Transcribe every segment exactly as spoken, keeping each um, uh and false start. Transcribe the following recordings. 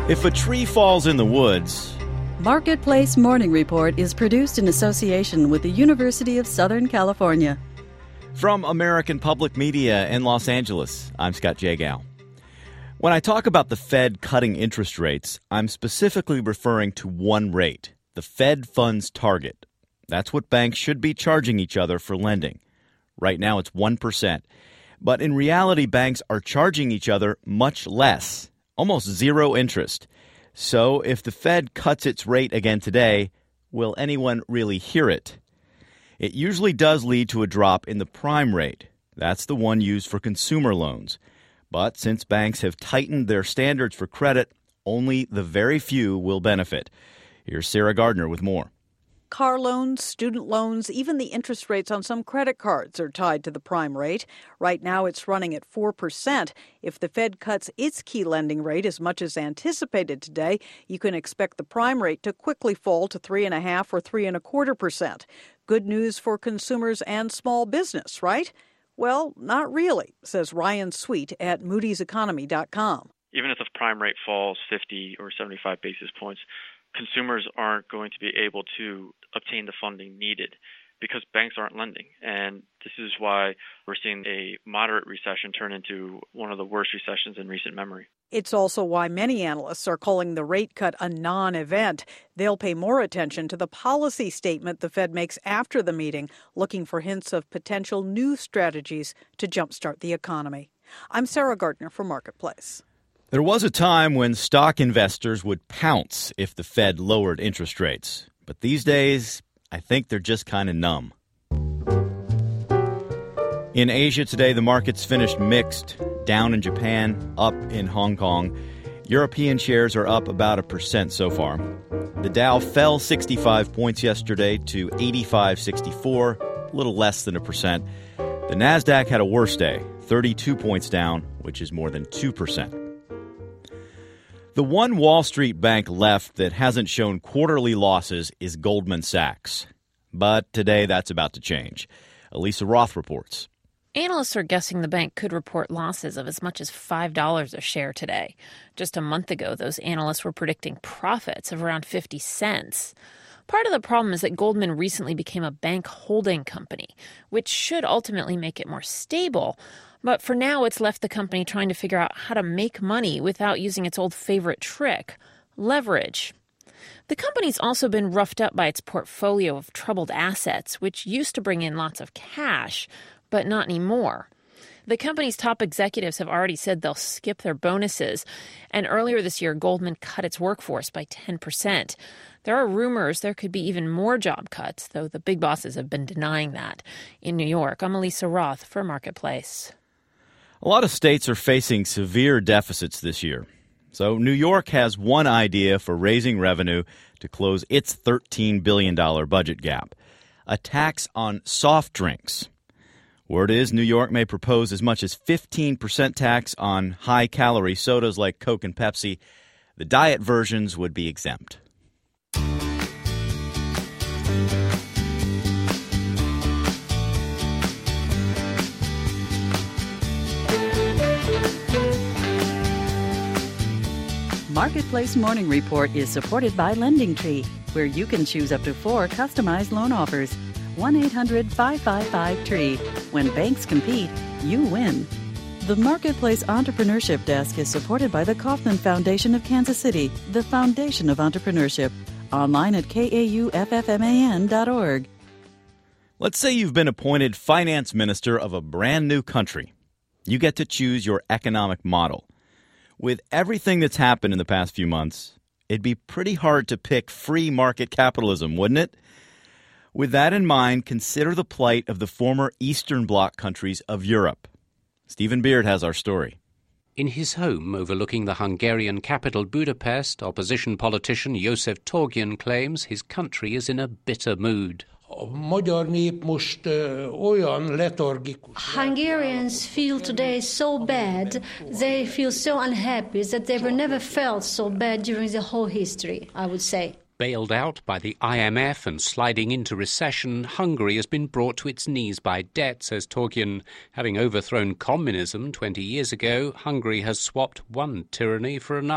If a tree falls in the woods... Marketplace Morning Report is produced in association with the University of Southern California. From American Public Media in Los Angeles, I'm Scott Jagow. When I talk about the Fed cutting interest rates, I'm specifically referring to one rate, the Fed funds target. That's what banks should be charging each other for lending. Right now it's one percent. But in reality, banks are charging each other much less, almost zero interest. So if the Fed cuts its rate again today, will anyone really hear it? It usually does lead to a drop in the prime rate. That's the one used for consumer loans. But since banks have tightened their standards for credit, only the very few will benefit. Here's Sarah Gardner with more. Car loans, student loans, even the interest rates on some credit cards are tied to the prime rate. Right now it's running at four percent. If the Fed cuts its key lending rate as much as anticipated today, you can expect the prime rate to quickly fall to three point five or three point two five percent. Good news for consumers and small business, right? Well, not really, says Ryan Sweet at Moody's Economy dot com. Even if the prime rate falls fifty or seventy-five basis points, consumers aren't going to be able to obtain the funding needed because banks aren't lending. And this is why we're seeing a moderate recession turn into one of the worst recessions in recent memory. It's also why many analysts are calling the rate cut a non-event. They'll pay more attention to the policy statement the Fed makes after the meeting, looking for hints of potential new strategies to jumpstart the economy. I'm Sarah Gardner for Marketplace. There was a time when stock investors would pounce if the Fed lowered interest rates. But these days, I think they're just kind of numb. In Asia today, the markets finished mixed, down in Japan, up in Hong Kong. European shares are up about a percent so far. The Dow fell sixty-five points yesterday to eighty-five sixty-four, a little less than a percent. The Nasdaq had a worse day, thirty-two points down, which is more than two percent. The one Wall Street bank left that hasn't shown quarterly losses is Goldman Sachs. But today that's about to change. Elisa Roth reports. Analysts are guessing the bank could report losses of as much as five dollars a share today. Just a month ago, those analysts were predicting profits of around fifty cents. Part of the problem is that Goldman recently became a bank holding company, which should ultimately make it more stable. But for now, it's left the company trying to figure out how to make money without using its old favorite trick, leverage. The company's also been roughed up by its portfolio of troubled assets, which used to bring in lots of cash, but not anymore. The company's top executives have already said they'll skip their bonuses, and earlier this year, Goldman cut its workforce by ten percent. There are rumors there could be even more job cuts, though the big bosses have been denying that. In New York, I'm Elisa Roth for Marketplace. A lot of states are facing severe deficits this year. So New York has one idea for raising revenue to close its thirteen billion dollars budget gap: a tax on soft drinks. Word is New York may propose as much as fifteen percent tax on high-calorie sodas like Coke and Pepsi. The diet versions would be exempt. Marketplace Morning Report is supported by LendingTree, where you can choose up to four customized loan offers. one eight hundred five five five T R E E. When banks compete, you win. The Marketplace Entrepreneurship Desk is supported by the Kauffman Foundation of Kansas City, the foundation of entrepreneurship. Online at K A U F F M A N dot org. Let's say you've been appointed finance minister of a brand new country. You get to choose your economic model. With everything that's happened in the past few months, it'd be pretty hard to pick free market capitalism, wouldn't it? With that in mind, consider the plight of the former Eastern Bloc countries of Europe. Stephen Beard has our story. In his home overlooking the Hungarian capital Budapest, opposition politician Josef Torgyan claims his country is in a bitter mood. Hungarians feel today so bad, they feel so unhappy that they were never felt so bad during the whole history, I would say. Bailed out by the I M F and sliding into recession, Hungary has been brought to its knees by debt, says Torgyan. Having overthrown communism twenty years ago, Hungary has swapped one tyranny for another.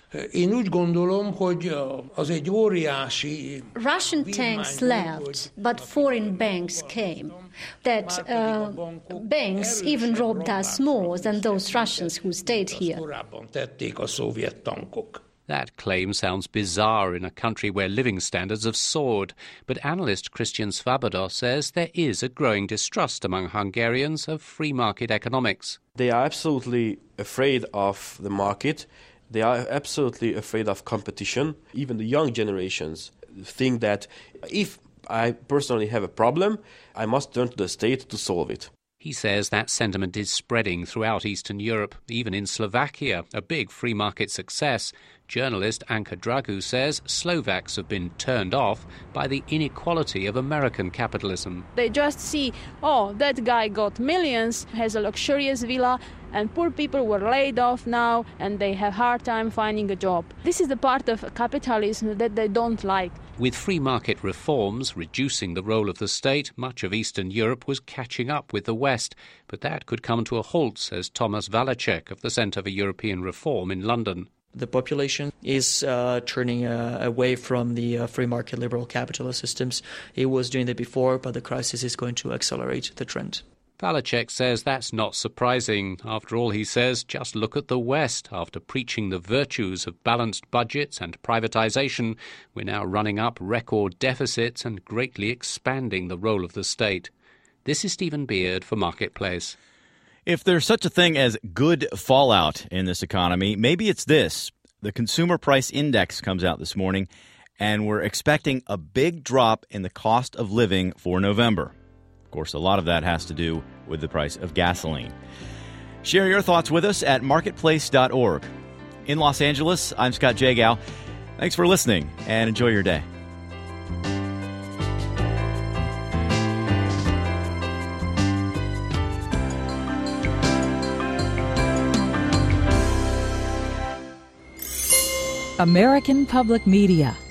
Én úgy gondolom, hogy az egy óriási... Russian tanks left, but foreign banks came. That uh, banks even robbed us more than those Russians who stayed here. Korábban tették a szovjet tankok. That claim sounds bizarre in a country where living standards have soared, but analyst Christian Svobodov says there is a growing distrust among Hungarians of free market economics. They are absolutely afraid of the market. They are absolutely afraid of competition. Even the young generations think that if I personally have a problem, I must turn to the state to solve it. He says that sentiment is spreading throughout Eastern Europe, even in Slovakia, a big free market success. Journalist Anka Dragu says Slovaks have been turned off by the inequality of American capitalism. They just see, oh, that guy got millions, has a luxurious villa, and poor people were laid off now, and they have hard time finding a job. This is the part of capitalism that they don't like. With free market reforms reducing the role of the state, much of Eastern Europe was catching up with the West. But that could come to a halt, says Thomas Walacek of the Centre for European Reform in London. The population is uh, turning uh, away from the uh, free market liberal capitalist systems. It was doing that before, but the crisis is going to accelerate the trend. Walacek says that's not surprising. After all, he says, just look at the West. After preaching the virtues of balanced budgets and privatization, we're now running up record deficits and greatly expanding the role of the state. This is Stephen Beard for Marketplace. If there's such a thing as good fallout in this economy, maybe it's this. The Consumer Price Index comes out this morning, and we're expecting a big drop in the cost of living for November. Of course, a lot of that has to do with the price of gasoline. Share your thoughts with us at marketplace dot org. In Los Angeles, I'm Scott Jagow. Thanks for listening, and enjoy your day. American Public Media